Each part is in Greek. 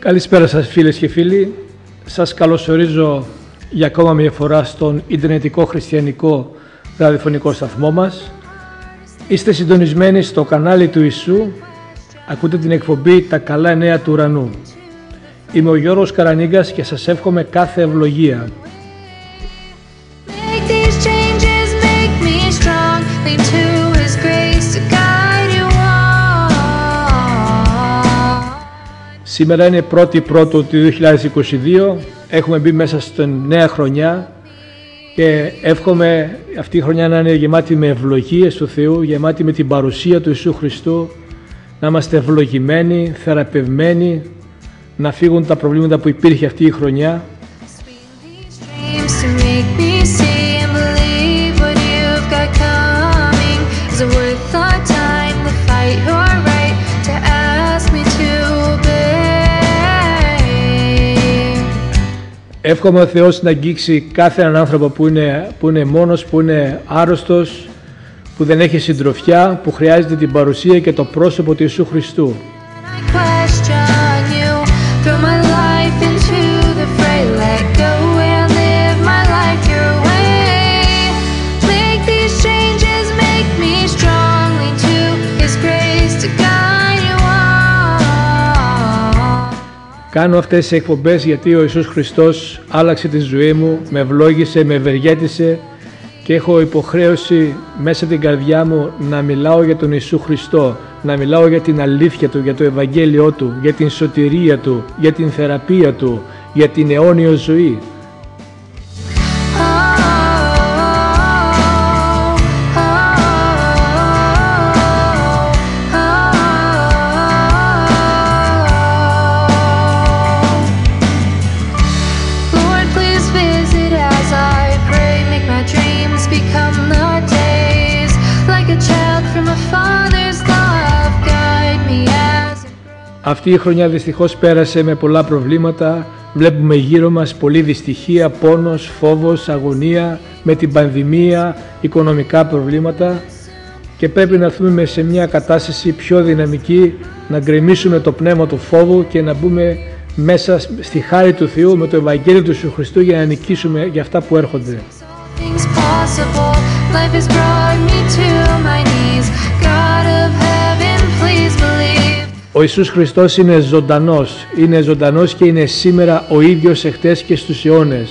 Καλησπέρα σας φίλες και φίλοι. Σας καλωσορίζω για ακόμα μια φορά στον ιντερνετικό χριστιανικό ραδιοφωνικό σταθμό μας. Είστε συντονισμένοι στο κανάλι του Ιησού. Ακούτε την εκπομπή «Τα καλά νέα του ουρανού». Είμαι ο Γιώργος Καρανίγκας και σας εύχομαι κάθε ευλογία. Σήμερα είναι 1η Πρώτου του 2022, έχουμε μπει μέσα στην νέα χρονιά και εύχομαι αυτή η χρονιά να είναι γεμάτη με ευλογίες του Θεού, γεμάτη με την παρουσία του Ιησού Χριστού, να είμαστε ευλογημένοι, θεραπευμένοι, να φύγουν τα προβλήματα που υπήρχε αυτή η χρονιά. Εύχομαι ο Θεός να αγγίξει κάθε έναν άνθρωπο που είναι μόνος, που είναι άρρωστος, που δεν έχει συντροφιά, που χρειάζεται την παρουσία και το πρόσωπο του Ιησού Χριστού. Κάνω αυτές τις εκπομπές γιατί ο Ιησούς Χριστός άλλαξε τη ζωή μου, με ευλόγησε, με ευεργέτησε και έχω υποχρέωση μέσα από την καρδιά μου να μιλάω για τον Ιησού Χριστό, να μιλάω για την αλήθεια Του, για το Ευαγγέλιο Του, για την σωτηρία Του, για την θεραπεία Του, για την αιώνιο ζωή. Αυτή η χρονιά δυστυχώς πέρασε με πολλά προβλήματα. Βλέπουμε γύρω μας πολλή δυστυχία, πόνος, φόβος, αγωνία, με την πανδημία, οικονομικά προβλήματα και πρέπει να έρθουμε σε μια κατάσταση πιο δυναμική, να γκρεμίσουμε το πνεύμα του φόβου και να μπούμε μέσα στη χάρη του Θεού με το Ευαγγέλιο του Ιησού Χριστού για να νικήσουμε για αυτά που έρχονται. Ο Ιησούς Χριστός είναι ζωντανός και είναι σήμερα ο ίδιος εχθές και στους αιώνες.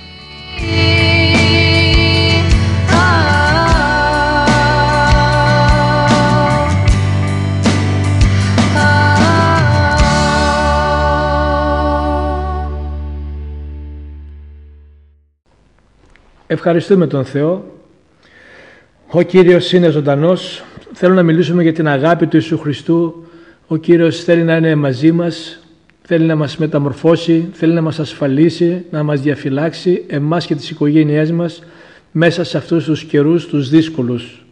Ευχαριστούμε τον Θεό. Ο Κύριος είναι ζωντανός. Θέλω να μιλήσουμε για την αγάπη του Ιησού Χριστού. Ο Κύριος θέλει να είναι μαζί μας, θέλει να μας μεταμορφώσει, θέλει να μας ασφαλίσει, να μας διαφυλάξει εμάς και τις οικογένειές μας μέσα σε αυτούς τους καιρούς, τους δύσκολους.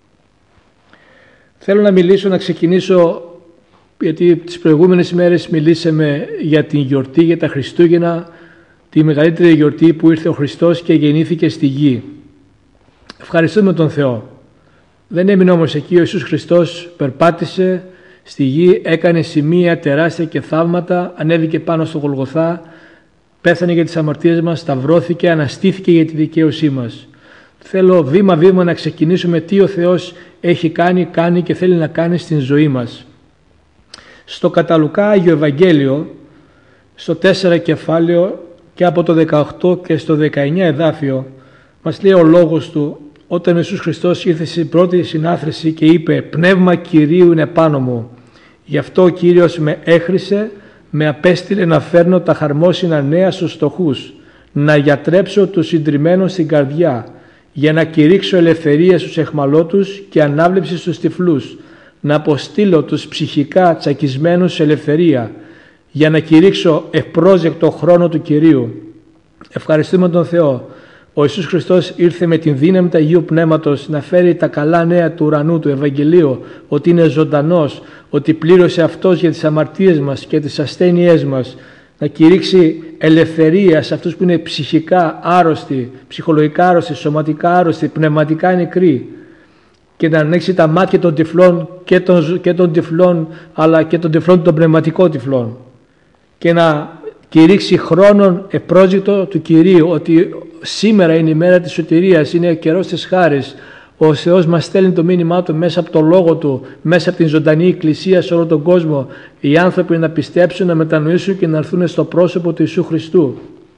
Θέλω να ξεκινήσω, γιατί τις προηγούμενες μέρες μιλήσαμε για την γιορτή, για τα Χριστούγεννα, τη μεγαλύτερη γιορτή που ήρθε ο Χριστός και γεννήθηκε στη γη. Ευχαριστούμε τον Θεό. Δεν έμεινε όμως εκεί, ο Ιησούς Χριστός περπάτησε στη γη, έκανε σημεία τεράστια και θαύματα, ανέβηκε πάνω στο Γολγοθά, πέθανε για τις αμαρτίες μας, σταυρώθηκε, αναστήθηκε για τη δικαίωσή μας. Θέλω βήμα-βήμα να ξεκινήσουμε τι ο Θεός έχει κάνει και θέλει να κάνει στην ζωή μας. Στο κατά Λουκά Άγιο Ευαγγέλιο, στο 4 κεφάλαιο και από το 18 και στο 19 εδάφιο, μας λέει ο λόγος του, όταν ο Ιησούς Χριστός ήρθε στην πρώτη συνάθρηση και είπε «Πνεύμα Κυρίου είναι πάνω μου, γι' αυτό ο Κύριος με έχρισε, με απέστειλε να φέρνω τα χαρμόσυνα νέα στους φτωχούς, να γιατρέψω τους συντριμμένους στην καρδιά, για να κηρύξω ελευθερία στους αιχμαλώτους και ανάβλεψη στους τυφλούς, να αποστείλω τους ψυχικά τσακισμένους σε ελευθερία, για να κηρύξω ευπρόσδεκτο χρόνο του Κυρίου». Ευχαριστούμε τον Θεό. Ο Ιησούς Χριστός ήρθε με την δύναμη του Αγίου Πνεύματος να φέρει τα καλά νέα του ουρανού, του Ευαγγελίου, ότι είναι ζωντανός, ότι πλήρωσε Αυτός για τις αμαρτίες μας και τις ασθένειές μας, να κηρύξει ελευθερία σε αυτούς που είναι ψυχικά άρρωστοι, ψυχολογικά άρρωστοι, σωματικά άρρωστοι, πνευματικά νεκροί, και να ανοίξει τα μάτια των τυφλών και των τυφλών, αλλά και των τυφλών των πνευματικών τυφλών. και να κηρύξει χρόνον επρόζητο του Κυρίου, ότι σήμερα είναι η μέρα της σωτηρίας, είναι ο καιρός της χάρης. Ο Θεός μας στέλνει το μήνυμά Του μέσα από το Λόγο Του, μέσα από την ζωντανή Εκκλησία σε όλο τον κόσμο, οι άνθρωποι να πιστέψουν, να μετανοήσουν και να έρθουν στο πρόσωπο του Ιησού Χριστού.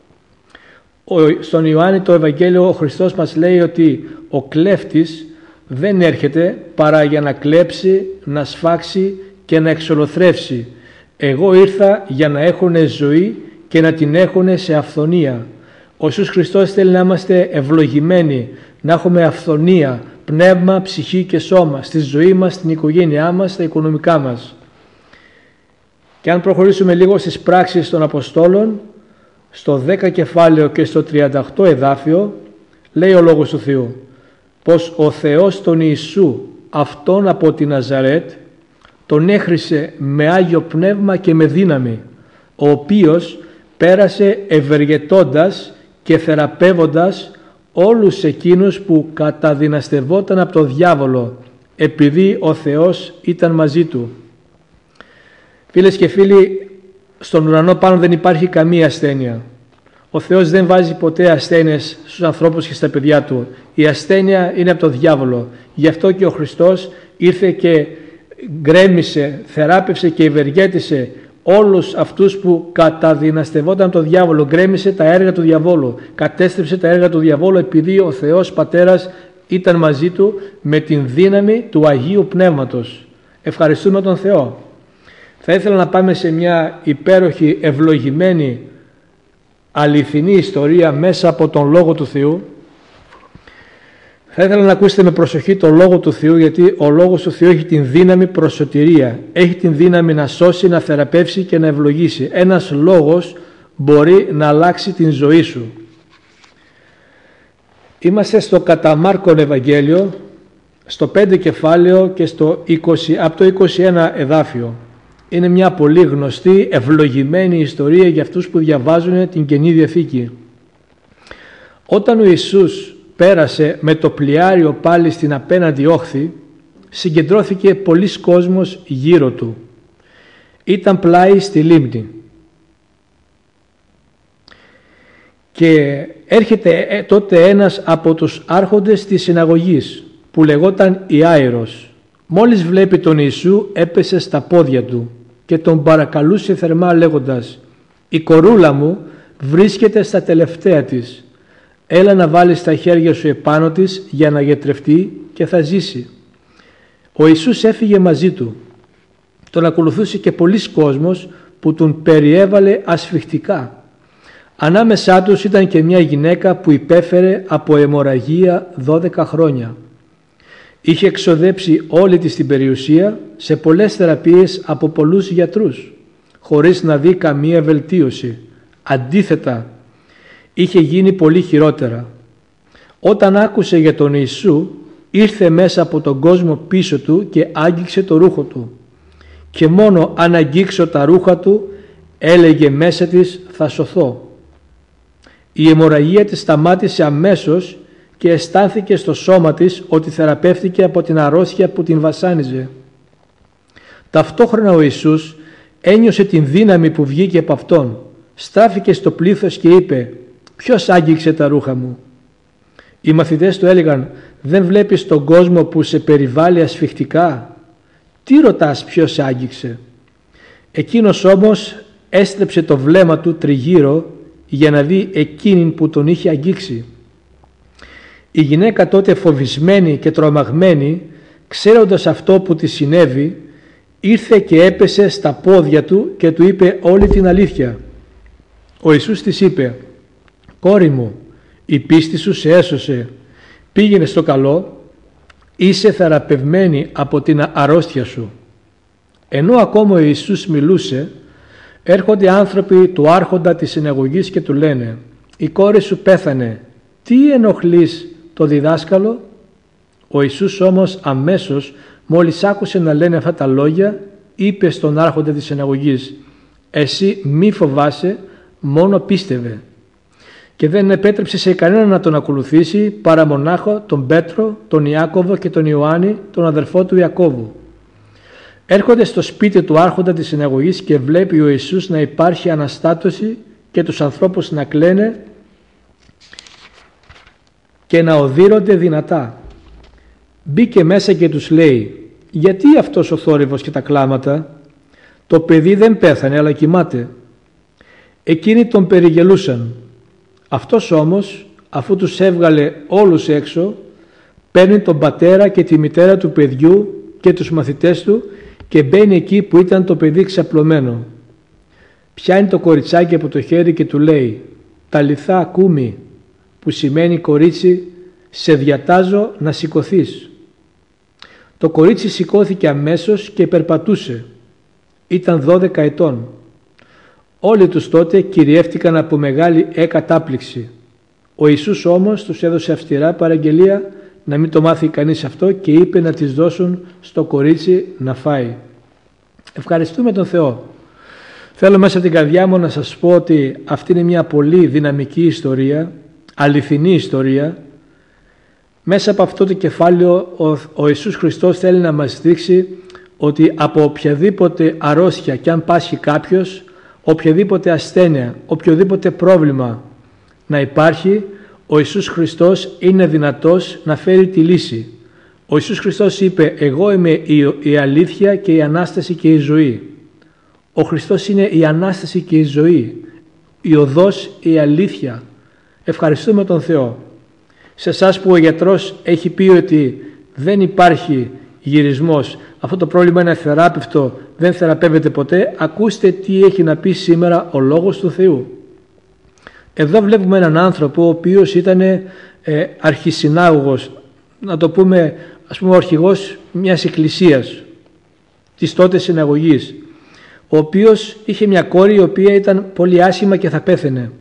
Στον Ιωάννη το Ευαγγέλιο ο Χριστός μας λέει ότι ο κλέφτης δεν έρχεται παρά για να κλέψει, να σφάξει και να εξολοθρεύσει. Εγώ ήρθα για να έχουν ζωή και να την έχουν σε αυθονία. Ο Ιησούς Χριστός θέλει να είμαστε ευλογημένοι, να έχουμε αυθονία, πνεύμα, ψυχή και σώμα, στη ζωή μας, στην οικογένειά μας, στα οικονομικά μας. Και αν προχωρήσουμε λίγο στις πράξεις των Αποστόλων, στο 10 κεφάλαιο και στο 38 εδάφιο, λέει ο Λόγος του Θεού, πως ο Θεός τον Ιησού, αυτόν από τη Ναζαρέτ, τον έχρισε με Άγιο Πνεύμα και με δύναμη, ο οποίος πέρασε ευεργετώντας και θεραπεύοντας όλους εκείνους που καταδυναστευόταν από το διάβολο, επειδή ο Θεός ήταν μαζί του. Φίλες και φίλοι, στον ουρανό πάνω δεν υπάρχει καμία ασθένεια. Ο Θεός δεν βάζει ποτέ ασθένειες στους ανθρώπους και στα παιδιά Του. Η ασθένεια είναι από το διάβολο. Γι' αυτό και ο Χριστός ήρθε και γκρέμισε, θεράπευσε και ευεργέτησε όλους αυτούς που καταδυναστευόταν από το διάβολο. Γκρέμισε τα έργα του διαβόλου, κατέστρεψε τα έργα του διαβόλου, επειδή ο Θεός Πατέρας ήταν μαζί Του με την δύναμη του Αγίου Πνεύματος. Ευχαριστούμε τον Θεό. Θα ήθελα να πάμε σε μια υπέροχη, ευλογημένη, αληθινή ιστορία μέσα από τον Λόγο του Θεού. Θα ήθελα να ακούσετε με προσοχή τον Λόγο του Θεού, γιατί ο Λόγος του Θεού έχει την δύναμη προς σωτηρία. Έχει την δύναμη να σώσει, να θεραπεύσει και να ευλογήσει. Ένας λόγος μπορεί να αλλάξει την ζωή σου. Είμαστε στο κατά Μάρκον Ευαγγέλιο, στο 5 κεφάλαιο και από το 21 εδάφιο. Είναι μια πολύ γνωστή, ευλογημένη ιστορία για αυτούς που διαβάζουν την Καινή Διαθήκη. Όταν ο Ιησούς πέρασε με το πλοιάριο πάλι στην απέναντι όχθη, συγκεντρώθηκε πολύς κόσμος γύρω του. Ήταν πλάι στη λίμνη. Και έρχεται τότε ένας από τους άρχοντες της συναγωγής, που λεγόταν Ιάειρος. Μόλις βλέπει τον Ιησού, έπεσε στα πόδια του και τον παρακαλούσε θερμά λέγοντας, «Η κορούλα μου βρίσκεται στα τελευταία της. Έλα να βάλεις τα χέρια σου επάνω της για να γιατρευτεί και θα ζήσει». Ο Ιησούς έφυγε μαζί του. Τον ακολουθούσε και πολύς κόσμος που τον περιέβαλε ασφιχτικά. Ανάμεσά τους ήταν και μια γυναίκα που υπέφερε από αιμορραγία 12 χρόνια. Είχε εξοδέψει όλη της την περιουσία σε πολλές θεραπείες από πολλούς γιατρούς, χωρίς να δει καμία βελτίωση. Αντίθετα, είχε γίνει πολύ χειρότερα. Όταν άκουσε για τον Ιησού, ήρθε μέσα από τον κόσμο πίσω του και άγγιξε το ρούχο του. Και μόνο αν αγγίξω τα ρούχα του, έλεγε μέσα της, θα σωθώ. Η αιμορραγία της σταμάτησε αμέσως και αισθάνθηκε στο σώμα της ότι θεραπεύτηκε από την αρρώστια που την βασάνιζε. Ταυτόχρονα ο Ιησούς ένιωσε την δύναμη που βγήκε από Αυτόν. Στράφηκε στο πλήθος και είπε, «Ποιος άγγιξε τα ρούχα μου?» Οι μαθητές του έλεγαν, «Δεν βλέπεις τον κόσμο που σε περιβάλλει ασφιχτικά? Τι ρωτάς ποιος άγγιξε?» Εκείνος όμως έστρεψε το βλέμμα του τριγύρω για να δει εκείνην που τον είχε αγγίξει. Η γυναίκα τότε, φοβισμένη και τρομαγμένη, ξέροντας αυτό που της συνέβη, ήρθε και έπεσε στα πόδια του και του είπε όλη την αλήθεια. Ο Ιησούς της είπε, «Κόρη μου, η πίστη σου σε έσωσε. Πήγαινε στο καλό, είσαι θεραπευμένη από την αρρώστια σου». Ενώ ακόμα ο Ιησούς μιλούσε, έρχονται άνθρωποι του άρχοντα της συναγωγής και του λένε, «Η κόρη σου πέθανε. Τι ενοχλείς το διδάσκαλο?» Ο Ιησούς όμως αμέσως, μόλις άκουσε να λένε αυτά τα λόγια, είπε στον άρχοντα της συναγωγής, «Εσύ μη φοβάσαι, μόνο πίστευε». Και δεν επέτρεψε σε κανέναν να τον ακολουθήσει παρά μονάχο τον Πέτρο, τον Ιάκωβο και τον Ιωάννη, τον αδερφό του Ιακώβου. Έρχονται στο σπίτι του άρχοντα της συναγωγής και βλέπει ο Ιησούς να υπάρχει αναστάτωση και τους ανθρώπους να κλαίνε και να οδύρονται δυνατά. Μπήκε μέσα και τους λέει: γιατί αυτός ο θόρυβος και τα κλάματα? Το παιδί δεν πέθανε αλλά κοιμάται. Εκείνοι τον περιγελούσαν. Αυτός όμως, αφού τους έβγαλε όλους έξω, παίρνει τον πατέρα και τη μητέρα του παιδιού και τους μαθητές του και μπαίνει εκεί που ήταν το παιδί ξαπλωμένο. Πιάνει το κοριτσάκι από το χέρι και του λέει: «Ταλιθά κούμι», που σημαίνει «κορίτσι, σε διατάζω να σηκωθείς». Το κορίτσι σηκώθηκε αμέσως και περπατούσε. Ήταν 12 ετών. Όλοι τους τότε κυριεύτηκαν από μεγάλη κατάπληξη. Ο Ιησούς όμως τους έδωσε αυστηρά παραγγελία να μην το μάθει κανείς αυτό και είπε να τις δώσουν στο κορίτσι να φάει. Ευχαριστούμε τον Θεό. Θέλω μέσα από την καρδιά μου να σας πω ότι αυτή είναι μια πολύ δυναμική ιστορία, αληθινή ιστορία. Μέσα από αυτό το κεφάλαιο ο Ιησούς Χριστός θέλει να μας δείξει ότι από οποιαδήποτε αρρώστια και αν πάσχει κάποιος, οποιαδήποτε ασθένεια, οποιοδήποτε πρόβλημα να υπάρχει, ο Ιησούς Χριστός είναι δυνατός να φέρει τη λύση. Ο Ιησούς Χριστός είπε: «Εγώ είμαι η αλήθεια και η Ανάσταση και η ζωή». Ο Χριστός είναι η Ανάσταση και η ζωή, η οδός, η αλήθεια. Ευχαριστούμε τον Θεό. Σε εσάς που ο γιατρός έχει πει ότι δεν υπάρχει γυρισμός, αυτό το πρόβλημα είναι αθεράπευτο, δεν θεραπεύεται ποτέ, ακούστε τι έχει να πει σήμερα ο Λόγος του Θεού. Εδώ βλέπουμε έναν άνθρωπο ο οποίος ήταν αρχισυνάγωγος, να το πούμε, ας πούμε, ο αρχηγός μιας εκκλησίας, της τότε συναγωγής, ο οποίος είχε μια κόρη η οποία ήταν πολύ άσχημα και θα πέθαινε.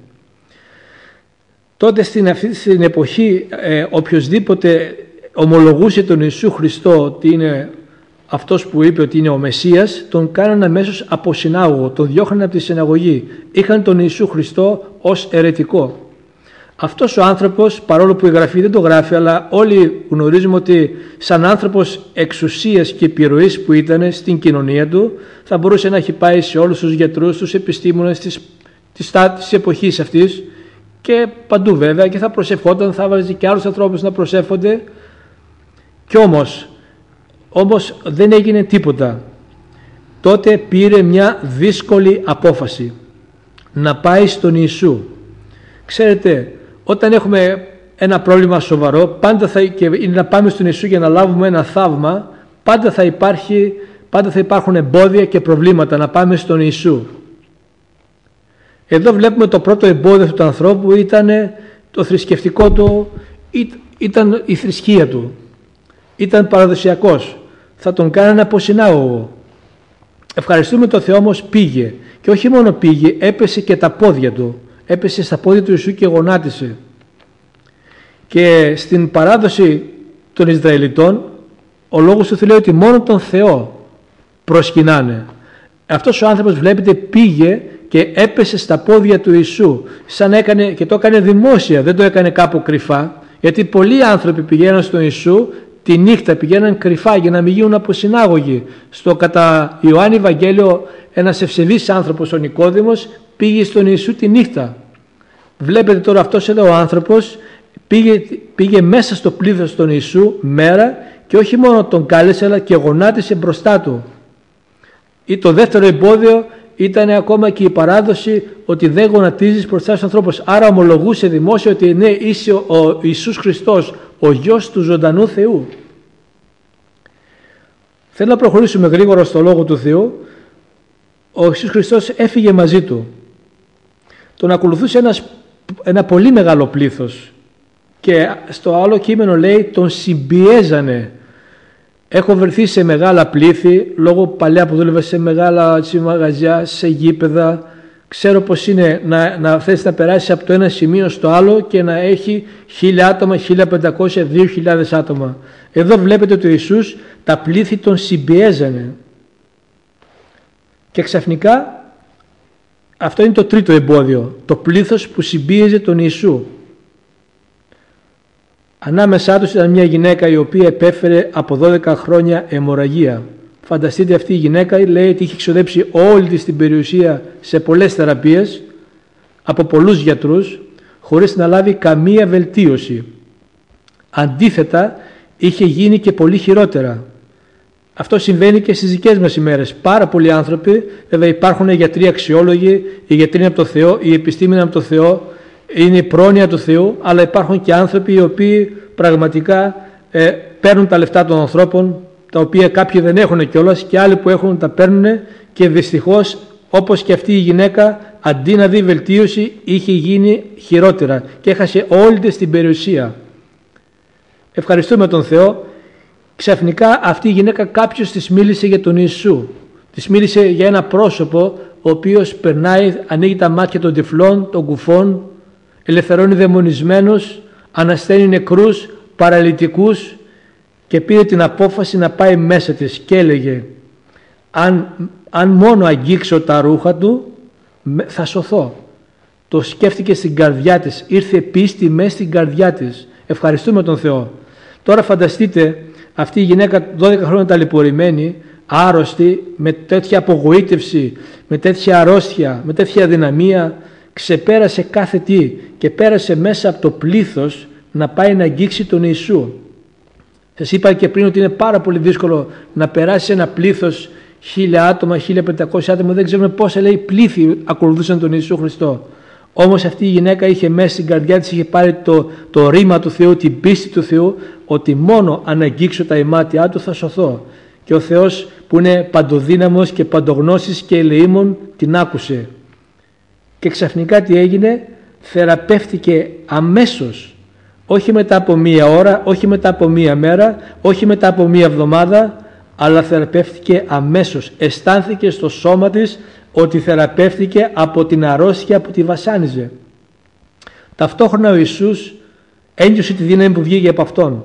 Τότε στην εποχή οποιοσδήποτε ομολογούσε τον Ιησού Χριστό ότι είναι αυτός που είπε ότι είναι ο Μεσσίας, τον κάνανε αμέσως αποσυνάγωγο, τον διώχνανε από τη συναγωγή. Είχαν τον Ιησού Χριστό ως αιρετικό. Αυτός ο άνθρωπος, παρόλο που η Γραφή δεν το γράφει, αλλά όλοι γνωρίζουμε ότι σαν άνθρωπος εξουσίας και επιρροής που ήταν στην κοινωνία του, θα μπορούσε να έχει πάει σε όλους τους γιατρούς, τους επιστήμονες της εποχής αυτής και παντού βέβαια, και θα προσευχόταν, θα βάζει και άλλους ανθρώπους να προσεύχονται. Κι όμως δεν έγινε τίποτα. Τότε πήρε μια δύσκολη απόφαση να πάει στον Ιησού. Ξέρετε, όταν έχουμε ένα πρόβλημα σοβαρό, και είναι να πάμε στον Ιησού για να λάβουμε ένα θαύμα, πάντα θα υπάρχουν εμπόδια και προβλήματα να πάμε στον Ιησού. Εδώ βλέπουμε το πρώτο εμπόδιο του ανθρώπου ήταν το θρησκευτικό του, ήταν η θρησκεία του. Ήταν παραδοσιακός. Θα τον κάνανε αποσυνάγωγο. Ευχαριστούμε τον Θεό, όμως πήγε. Και όχι μόνο πήγε, έπεσε και τα πόδια του. Έπεσε στα πόδια του Ιησού και γονάτισε. Και στην παράδοση των Ισραηλιτών, ο λόγος του Θεού λέει ότι μόνο τον Θεό προσκυνάνε. Αυτός ο άνθρωπος, βλέπετε, πήγε και έπεσε στα πόδια του Ιησού. Και το έκανε δημόσια, δεν το έκανε κάπου κρυφά. Γιατί πολλοί άνθρωποι πηγαίναν στον Ιησού τη νύχτα, πηγαίναν κρυφά για να μην γίνουν αποσυνάγωγοι. Στο κατά Ιωάννη Ευαγγέλιο, ένας ευσεβής άνθρωπος, ο Νικόδημος, πήγε στον Ιησού τη νύχτα. Βλέπετε τώρα αυτός εδώ ο άνθρωπος πήγε μέσα στο πλήθος των Ιησού μέρα και όχι μόνο τον κάλεσε, αλλά και γονάτισε μπροστά του. Ή το δεύτερο εμπόδιο ήταν ακόμα και η παράδοση ότι δεν γονατίζεις μπροστά στους ανθρώπους. Άρα ομολογούσε δημόσια ότι ναι, είσαι ο Ιησούς Χριστός, ο Γιος του ζωντανού Θεού. Θέλω να προχωρήσουμε γρήγορα στο Λόγο του Θεού. Ο Ιησούς Χριστός έφυγε μαζί του. Τον ακολουθούσε ένα πολύ μεγάλο πλήθος. Και στο άλλο κείμενο λέει τον συμπιέζανε. Έχω βρεθεί σε μεγάλα πλήθη, λόγω παλιά που δούλευα σε μεγάλα μαγαζιά, σε γήπεδα. Ξέρω πως είναι να θες να περάσεις από το ένα σημείο στο άλλο και να έχει 1.000 άτομα, 1.500, 2.000 άτομα. Εδώ βλέπετε ότι ο Ιησούς τα πλήθη τον συμπιέζανε. Και ξαφνικά αυτό είναι το τρίτο εμπόδιο, το πλήθος που συμπίεζε τον Ιησού. Ανάμεσά τους ήταν μια γυναίκα η οποία επέφερε από 12 χρόνια αιμορραγία. Φανταστείτε, αυτή η γυναίκα λέει ότι είχε ξοδέψει όλη της την περιουσία σε πολλές θεραπείες από πολλούς γιατρούς χωρίς να λάβει καμία βελτίωση. Αντίθετα, είχε γίνει και πολύ χειρότερα. Αυτό συμβαίνει και στις δικές μας ημέρες. Πάρα πολλοί άνθρωποι, βέβαια υπάρχουν γιατροί αξιόλογοι, οι γιατροί είναι από το Θεό, οι επιστήμοι είναι από το Θεό, είναι η πρόνοια του Θεού, αλλά υπάρχουν και άνθρωποι οι οποίοι πραγματικά παίρνουν τα λεφτά των ανθρώπων, τα οποία κάποιοι δεν έχουν κιόλας και άλλοι που έχουν τα παίρνουν, και δυστυχώς, όπως και αυτή η γυναίκα, αντί να δει βελτίωση, είχε γίνει χειρότερα και έχασε όλη της την περιουσία. Ευχαριστούμε τον Θεό. Ξαφνικά αυτή η γυναίκα, κάποιος της μίλησε για τον Ιησού. Της μίλησε για ένα πρόσωπο ο οποίος περνάει, ανοίγει τα μάτια των τυφλών, των κουφών, ελευθερώνει δαιμονισμένους, ανασταίνει νεκρούς, παραλυτικούς, και πήρε την απόφαση να πάει μέσα της και έλεγε αν μόνο αγγίξω τα ρούχα του θα σωθώ. Το σκέφτηκε στην καρδιά της, ήρθε πίστη μέσα στην καρδιά της. Ευχαριστούμε τον Θεό. Τώρα φανταστείτε αυτή η γυναίκα 12 χρόνια ταλαιπωρημένη, άρρωστη, με τέτοια απογοήτευση, με τέτοια αρρώστια, με τέτοια αδυναμία, ξεπέρασε κάθε τι και πέρασε μέσα από το πλήθος να πάει να αγγίξει τον Ιησού. Σας είπα και πριν ότι είναι πάρα πολύ δύσκολο να περάσει ένα πλήθος 1.000 άτομα, 1.500 άτομα, δεν ξέρουμε πόσα λέει πλήθη ακολουθούσαν τον Ιησού Χριστό. Όμως αυτή η γυναίκα είχε μέσα στην καρδιά της, είχε πάρει το ρήμα του Θεού, την πίστη του Θεού, ότι μόνο αν αγγίξω τα ημάτια του θα σωθώ. Και ο Θεός που είναι παντοδύναμος και παντογνώσης και ελεήμων την άκουσε. Και ξαφνικά τι έγινε? Θεραπεύτηκε αμέσως. Όχι μετά από μία ώρα, όχι μετά από μία μέρα, όχι μετά από μία εβδομάδα, αλλά θεραπεύτηκε αμέσως. Αισθάνθηκε στο σώμα της ότι θεραπεύτηκε από την αρρώστια που τη βασάνιζε. Ταυτόχρονα ο Ιησούς ένιωσε τη δύναμη που βγήκε από Αυτόν.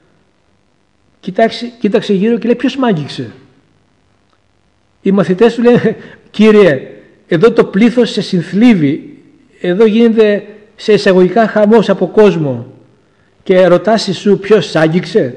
Κοίταξε γύρω και λέει, ποιος μ' άγγιξε? Οι μαθητές του λένε, Κύριε, εδώ το πλήθος σε συνθλίβει, εδώ γίνεται σε εισαγωγικά χαμός από κόσμο και ρωτάς Ιησού ποιος σ' άγγιξε?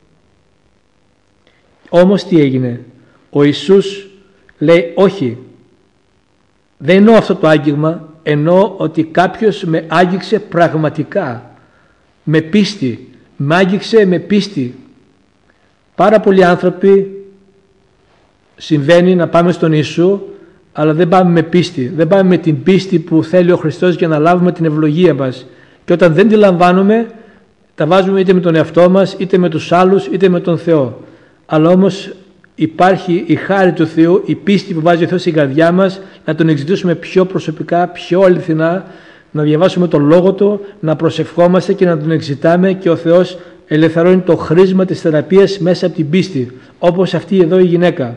Όμως τι έγινε? Ο Ιησούς λέει, όχι, δεν εννοώ αυτό το άγγιγμα, εννοώ ότι κάποιος με άγγιξε πραγματικά, με πίστη, με άγγιξε με πίστη. Πάρα πολλοί άνθρωποι συμβαίνει να πάμε στον Ιησού, αλλά δεν πάμε με πίστη, δεν πάμε με την πίστη που θέλει ο Χριστός για να λάβουμε την ευλογία μας. Και όταν δεν τη λαμβάνουμε, τα βάζουμε είτε με τον εαυτό μας, είτε με τους άλλους, είτε με τον Θεό. Αλλά όμως υπάρχει η χάρη του Θεού, η πίστη που βάζει ο Θεός στην καρδιά μας, να τον εξητήσουμε πιο προσωπικά, πιο αληθινά, να διαβάσουμε τον Λόγο Του, να προσευχόμαστε και να τον εξητάμε, και ο Θεός ελευθερώνει το χρήσμα της θεραπείας μέσα από την πίστη, όπως αυτή εδώ η γυναίκα.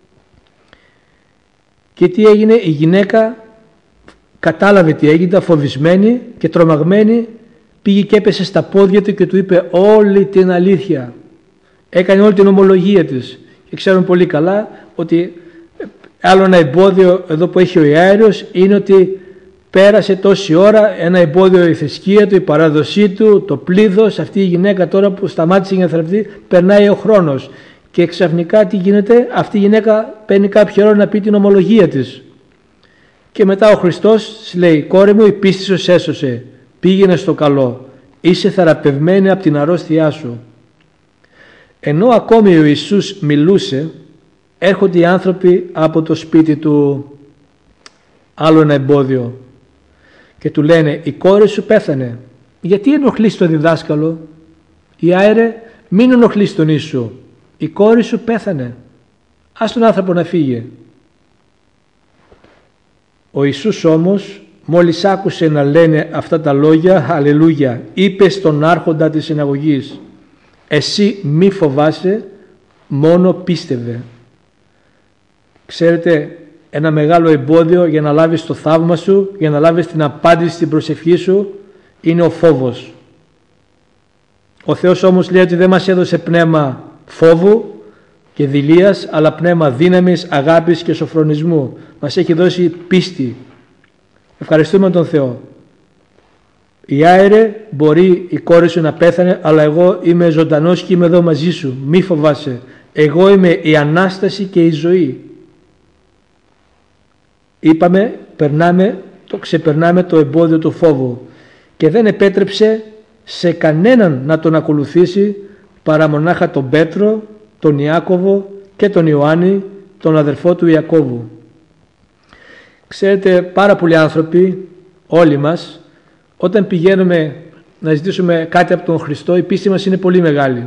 Και τι έγινε? Η γυναίκα κατάλαβε τι έγινε, φοβισμένη και τρομαγμένη, πήγε και έπεσε στα πόδια του και του είπε όλη την αλήθεια. Έκανε όλη την ομολογία της. Και ξέρουμε πολύ καλά ότι άλλο ένα εμπόδιο εδώ που έχει ο Ιάειρος είναι ότι πέρασε τόση ώρα, ένα εμπόδιο η θρησκεία του, η παράδοσή του, το πλήθος. Αυτή η γυναίκα τώρα που σταμάτησε για να θεραπευτεί, περνάει ο χρόνος. Και ξαφνικά τι γίνεται? Αυτή η γυναίκα παίρνει κάποιο ώρα να πει την ομολογία της. Και μετά ο Χριστός της λέει, κόρη μου, η πίστη σου σε έσωσε. Πήγαινε στο καλό. Είσαι θεραπευμένη από την αρρώστιά σου. Ενώ ακόμη ο Ιησούς μιλούσε, έρχονται οι άνθρωποι από το σπίτι του, άλλο ένα εμπόδιο, και του λένε, η κόρη σου πέθανε. Γιατί ενοχλείς τον διδάσκαλο? Ιάειρε, μην ενοχλείς τον Ιησού. Η κόρη σου πέθανε. Ας τον άνθρωπο να φύγει. Ο Ιησούς όμως, μόλις άκουσε να λένε αυτά τα λόγια, αλληλούια, είπε στον άρχοντα της συναγωγής, εσύ μη φοβάσαι, μόνο πίστευε. Ξέρετε, ένα μεγάλο εμπόδιο για να λάβεις το θαύμα σου, για να λάβεις την απάντηση στην προσευχή σου, είναι ο φόβος. Ο Θεός όμως λέει ότι δεν μας έδωσε πνεύμα φόβου και δειλίας, αλλά πνεύμα δύναμης, αγάπης και σοφρονισμού. Μας έχει δώσει πίστη. Ευχαριστούμε τον Θεό. Ιάειρε, μπορεί η κόρη σου να πέθανε, αλλά εγώ είμαι ζωντανός και είμαι εδώ μαζί σου. Μη φοβάσαι. Εγώ είμαι η Ανάσταση και η ζωή. Είπαμε, ξεπερνάμε το εμπόδιο του φόβου και δεν επέτρεψε σε κανέναν να τον ακολουθήσει παρά μονάχα τον Πέτρο, τον Ιάκωβο και τον Ιωάννη, τον αδερφό του Ιακώβου. Ξέρετε, πάρα πολλοί άνθρωποι, όλοι μας, όταν πηγαίνουμε να ζητήσουμε κάτι από τον Χριστό, η πίστη μας είναι πολύ μεγάλη.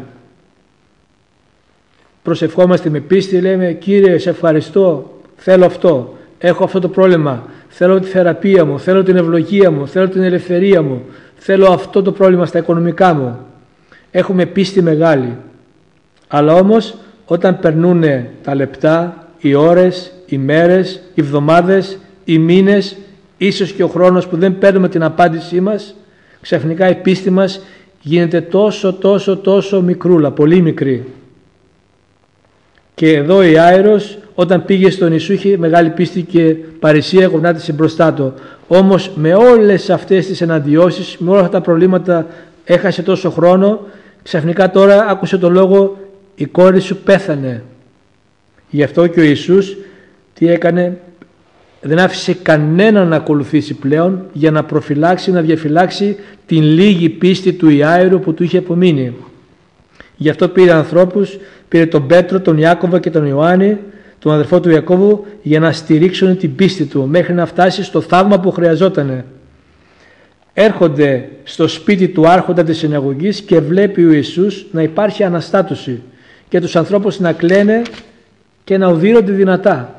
Προσευχόμαστε με πίστη, λέμε Κύριε σε ευχαριστώ, θέλω αυτό, έχω αυτό το πρόβλημα, θέλω τη θεραπεία μου, θέλω την ευλογία μου, θέλω την ελευθερία μου, θέλω αυτό το πρόβλημα στα οικονομικά μου. Έχουμε πίστη μεγάλη. Αλλά όμως όταν περνούν τα λεπτά, οι ώρες, οι μέρες, οι εβδομάδες, οι μήνες, ίσως και ο χρόνος που δεν παίρνουμε την απάντησή μας, ξαφνικά η πίστη μας γίνεται τόσο μικρούλα, πολύ μικρή. Και εδώ η Άειρος όταν πήγε στον Ιησού είχε μεγάλη πίστη και παρησία γονάτισε μπροστά του. Όμως με όλες αυτές τις εναντιώσεις, με όλα αυτά τα προβλήματα έχασε τόσο χρόνο, ξαφνικά τώρα άκουσε τον λόγο η κόρη σου πέθανε. Γι' αυτό και ο Ιησούς τι έκανε? Δεν άφησε κανέναν να ακολουθήσει πλέον για να προφυλάξει, να διαφυλάξει την λίγη πίστη του Ιάειρου που του είχε απομείνει. Γι' αυτό πήρε ανθρώπους, πήρε τον Πέτρο, τον Ιάκωβο και τον Ιωάννη, τον αδερφό του Ιακώβου, για να στηρίξουν την πίστη του μέχρι να φτάσει στο θαύμα που χρειαζότανε. Έρχονται στο σπίτι του άρχοντα της συναγωγής και βλέπει ο Ιησούς να υπάρχει αναστάτωση και τους ανθρώπους να κλαίνε και να οδύρονται δυνατά.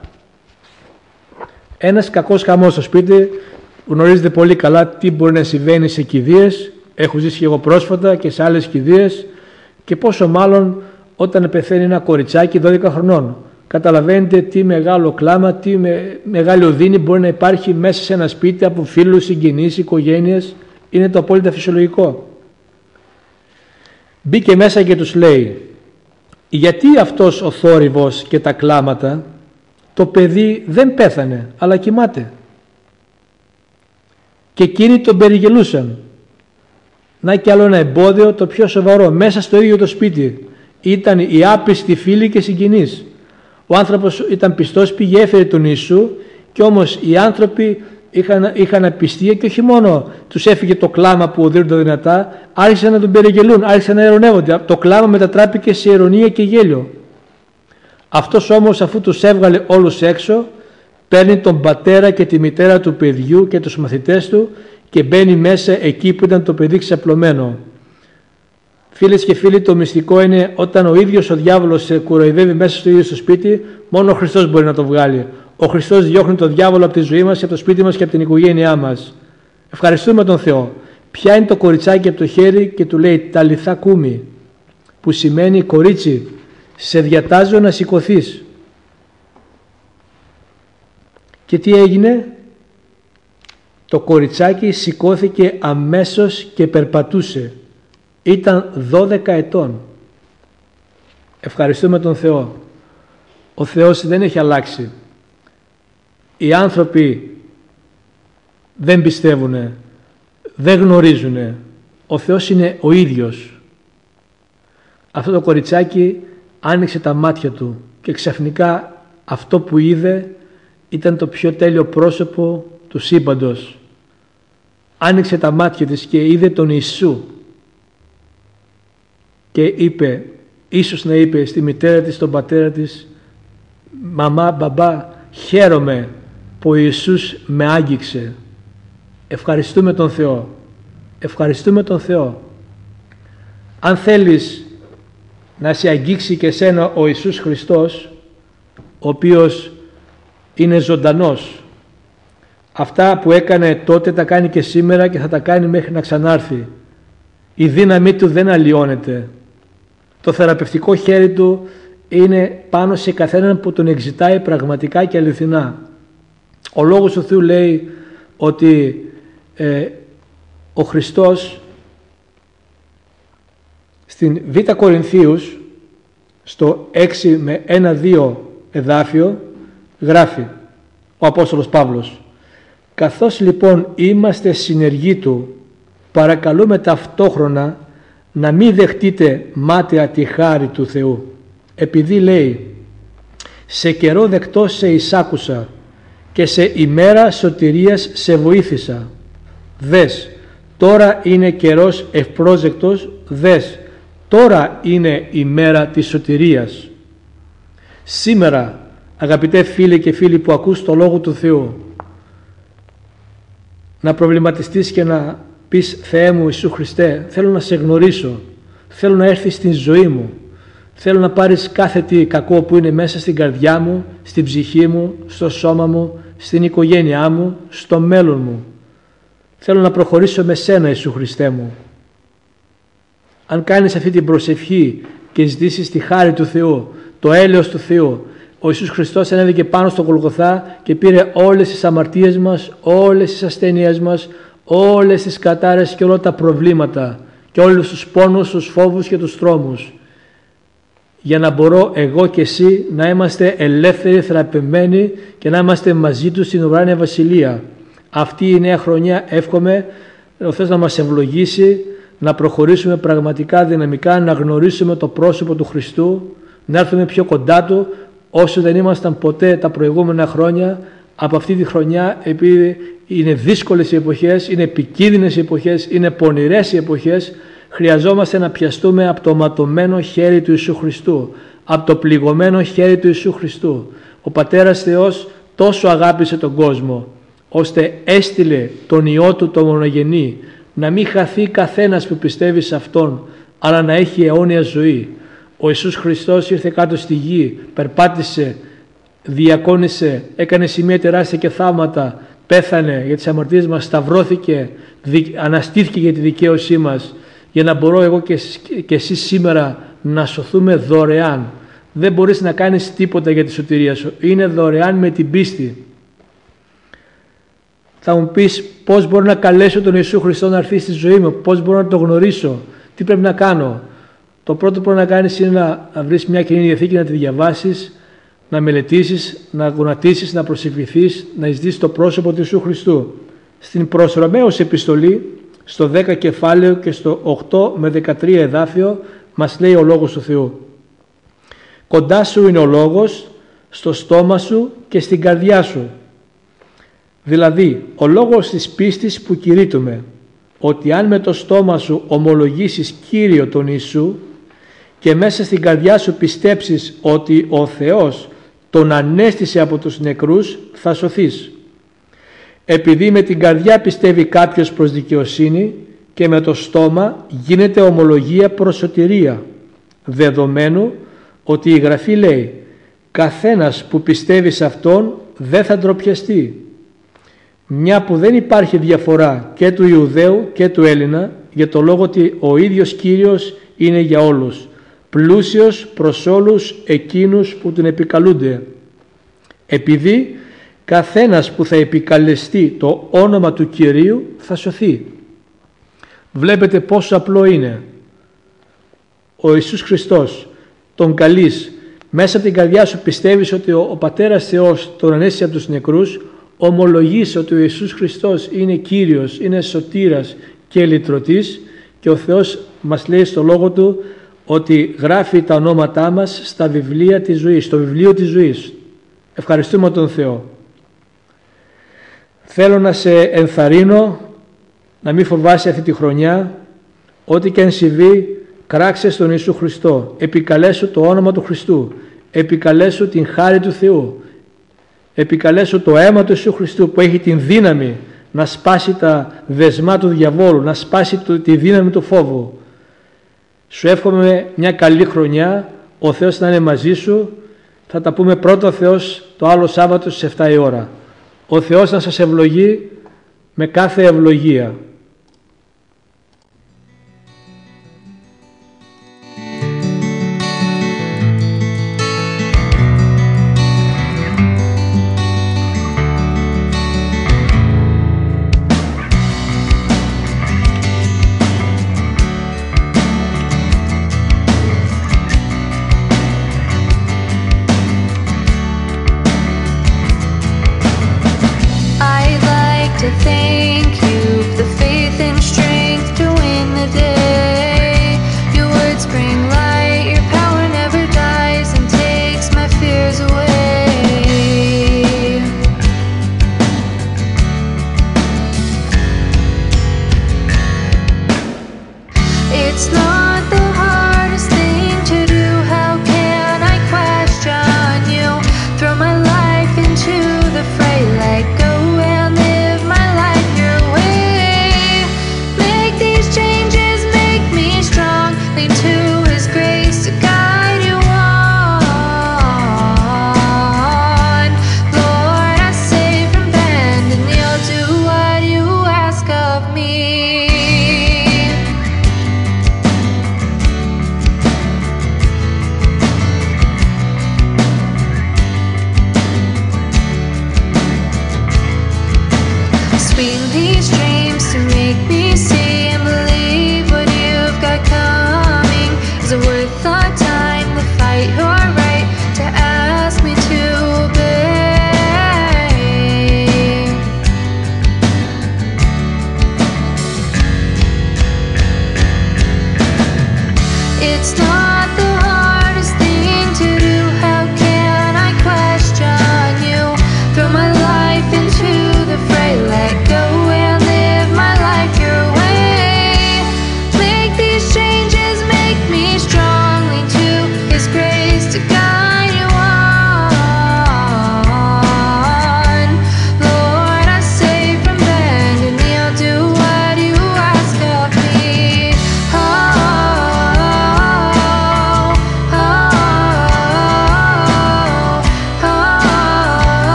Ένας κακός χαμός στο σπίτι, γνωρίζετε πολύ καλά τι μπορεί να συμβαίνει σε κηδείες, έχω ζήσει και εγώ πρόσφατα και σε άλλες κηδείες, και πόσο μάλλον όταν πεθαίνει ένα κοριτσάκι 12 χρονών. Καταλαβαίνετε τι μεγάλο κλάμα, τι μεγάλη οδύνη μπορεί να υπάρχει μέσα σε ένα σπίτι από φίλους, συγγενείς, οικογένειες. Είναι το απόλυτα φυσιολογικό. Μπήκε μέσα και τους λέει, γιατί αυτός ο θόρυβος και τα κλάματα? Το παιδί δεν πέθανε, αλλά κοιμάται. Και εκείνοι τον περιγελούσαν. Να και άλλο ένα εμπόδιο, το πιο σοβαρό, μέσα στο ίδιο το σπίτι. Ήταν οι άπιστοι φίλοι και συγγενείς. Ο άνθρωπος ήταν πιστός, πήγε, έφερε τον Ιησού, και όμως οι άνθρωποι είχαν απιστία και όχι μόνο τους έφυγε το κλάμα που οδύρονται δυνατά, άρχισαν να τον περιγελούν, άρχισαν να ειρωνεύονται. Το κλάμα μετατράπηκε σε ειρωνία και γέλιο. Αυτός όμως, αφού τους έβγαλε όλους έξω, παίρνει τον πατέρα και τη μητέρα του παιδιού και τους μαθητές του και μπαίνει μέσα εκεί που ήταν το παιδί ξαπλωμένο. Φίλες και φίλοι, το μυστικό είναι όταν ο ίδιος ο διάβολος σε κοροϊδεύει μέσα στο ίδιο στο σπίτι, μόνο ο Χριστός μπορεί να το βγάλει. Ο Χριστός διώχνει τον διάβολο από τη ζωή μας, από το σπίτι μας και από την οικογένειά μας. Ευχαριστούμε τον Θεό. Πιάνει το κοριτσάκι από το χέρι και του λέει «Ταλιθά κούμι», που σημαίνει «κορίτσι, σε διατάζω να σηκωθείς». Και τι έγινε? Το κοριτσάκι σηκώθηκε αμέσως και περπατούσε. Ήταν 12 ετών. Ευχαριστούμε τον Θεό. Ο Θεός δεν έχει αλλάξει. Οι άνθρωποι δεν πιστεύουν, δεν γνωρίζουν. Ο Θεός είναι ο ίδιος. Αυτό το κοριτσάκι άνοιξε τα μάτια του και ξαφνικά αυτό που είδε ήταν το πιο τέλειο πρόσωπο του σύμπαντος. Άνοιξε τα μάτια της και είδε τον Ιησού και είπε, ίσως να είπε στη μητέρα της, στον πατέρα της, «Μαμά, μπαμπά, χαίρομαι που ο Ιησούς με άγγιξε». Ευχαριστούμε τον Θεό. Ευχαριστούμε τον Θεό. Αν θέλεις να σε αγγίξει και σένα ο Ιησούς Χριστός, ο οποίος είναι ζωντανός, αυτά που έκανε τότε τα κάνει και σήμερα και θα τα κάνει μέχρι να ξανάρθει. Η δύναμή του δεν αλλοιώνεται. Το θεραπευτικό χέρι του είναι πάνω σε καθέναν που τον εξητάει πραγματικά και αληθινά. Ο Λόγος του Θεού λέει ότι ο Χριστός στην Β' Κορινθίους στο 6 με 1-2 εδάφιο γράφει ο Απόστολος Παύλος, «Καθώς λοιπόν είμαστε συνεργοί του, παρακαλούμε ταυτόχρονα να μην δεχτείτε μάταια τη χάρη του Θεού». επειδή λέει «Σε καιρό δεκτός σε εισάκουσα και σε ημέρα σωτηρίας σε βοήθησα. Δες, τώρα είναι καιρός ευπρόσδεκτος, δες, τώρα είναι η μέρα της σωτηρίας». Σήμερα, αγαπητέ φίλοι και φίλοι που ακούς το Λόγο του Θεού, να προβληματιστείς και να πεις «Θεέ μου Ιησού Χριστέ, θέλω να σε γνωρίσω, θέλω να έρθεις στην ζωή μου, θέλω να πάρεις κάθε τι κακό που είναι μέσα στην καρδιά μου, στην ψυχή μου, στο σώμα μου, στην οικογένειά μου, στο μέλλον μου. Θέλω να προχωρήσω με σένα Ιησού Χριστέ μου». Αν κάνεις αυτή την προσευχή και ζητήσεις τη χάρη του Θεού, το έλεος του Θεού, ο Ιησούς Χριστός ανέβηκε πάνω στο Γολγοθά και πήρε όλες τις αμαρτίες μας, όλες τις ασθένειές μας, όλες τις κατάρες και όλα τα προβλήματα και όλους τους πόνους, τους φόβους και τους τρόμους, για να μπορώ εγώ και εσύ να είμαστε ελεύθεροι, θεραπευμένοι και να είμαστε μαζί του στην ουράνια βασιλεία. Αυτή η νέα χρονιά εύχομαι ο Θεός να μας ευλογήσει, να προχωρήσουμε πραγματικά δυναμικά, να γνωρίσουμε το πρόσωπο του Χριστού, να έρθουμε πιο κοντά Του όσο δεν ήμασταν ποτέ τα προηγούμενα χρόνια. Από αυτή τη χρονιά, επειδή είναι δύσκολες οι εποχές, είναι επικίνδυνες οι εποχές, είναι πονηρές οι εποχές, χρειαζόμαστε να πιαστούμε από το ματωμένο χέρι του Ιησού Χριστού, από το πληγωμένο χέρι του Ιησού Χριστού. Ο Πατέρας Θεός τόσο αγάπησε τον κόσμο, ώστε έστειλε τον Υιό Του το μονογενή, να μην χαθεί καθένας που πιστεύει σε Αυτόν, αλλά να έχει αιώνια ζωή. Ο Ιησούς Χριστός ήρθε κάτω στη γη, περπάτησε, διακόνησε, έκανε σημεία τεράστια και θαύματα, πέθανε για τις αμαρτίες μας, σταυρώθηκε, αναστήθηκε για τη δικαίωσή μας, για να μπορώ εγώ και εσύ σήμερα να σωθούμε δωρεάν. Δεν μπορείς να κάνεις τίποτα για τη σωτηρία σου, είναι δωρεάν με την πίστη. Θα μου πεις πώς μπορώ να καλέσω τον Ιησού Χριστό να έρθει στη ζωή μου, πώς μπορώ να τον γνωρίσω, τι πρέπει να κάνω. Το πρώτο που πρέπει να κάνεις είναι να βρεις μια Καινή Διαθήκη, να τη διαβάσεις, να μελετήσεις, να γονατίσεις, να προσευχηθείς, να ζητήσεις το πρόσωπο του Ιησού Χριστού. Στην προς Ρωμαίους επιστολή, στο 10 κεφάλαιο και στο 8 με 13 εδάφιο, μας λέει ο Λόγος του Θεού: «Κοντά σου είναι ο Λόγος, στο στόμα σου και στην καρδιά σου». Δηλαδή, ο λόγος της πίστης που κηρύττουμε, ότι αν με το στόμα σου ομολογήσεις Κύριο τον Ιησού και μέσα στην καρδιά σου πιστέψεις ότι ο Θεός τον ανέστησε από τους νεκρούς, θα σωθείς. Επειδή με την καρδιά πιστεύει κάποιος προς δικαιοσύνη και με το στόμα γίνεται ομολογία προς σωτηρία, δεδομένου ότι η Γραφή λέει «Καθένας που πιστεύει σε Αυτόν δεν θα ντροπιαστεί». Μια που δεν υπάρχει διαφορά και του Ιουδαίου και του Έλληνα, για το λόγο ότι ο ίδιος Κύριος είναι για όλους, πλούσιος προς όλους εκείνους που τον επικαλούνται. Επειδή καθένας που θα επικαλεστεί το όνομα του Κυρίου θα σωθεί. Βλέπετε πόσο απλό είναι. Ο Ιησούς Χριστός τον καλείς, μέσα από την καρδιά σου πιστεύεις ότι ο Πατέρας Θεός τον ανέστησε από τους νεκρούς, ομολογείς ότι ο Ιησούς Χριστός είναι Κύριος, είναι σωτήρας και λυτρωτής, και ο Θεός μας λέει στο Λόγο Του ότι γράφει τα ονόματά μας στα βιβλία της ζωής, στο βιβλίο της ζωής. Ευχαριστούμε τον Θεό. Θέλω να σε ενθαρρύνω να μην φοβάσαι αυτή τη χρονιά, ό,τι και αν συμβεί, κράξε στον Ιησού Χριστό, επικαλέσου το όνομα του Χριστού, επικαλέσου την χάρη του Θεού, επικαλέσου το αίμα του Ιησού Χριστού που έχει την δύναμη να σπάσει τα δεσμά του διαβόλου, να σπάσει τη δύναμη του φόβου. Σου εύχομαι μια καλή χρονιά, ο Θεός να είναι μαζί σου. Θα τα πούμε πρώτο Θεός το άλλο Σάββατο στις 7 η ώρα. Ο Θεός να σας ευλογεί με κάθε ευλογία. Thank you for the faith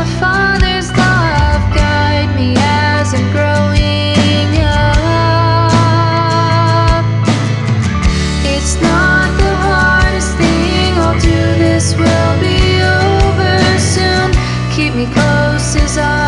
the Father's love guide me as I'm growing up. It's not the hardest thing I'll do, this will be over soon. Keep me close as I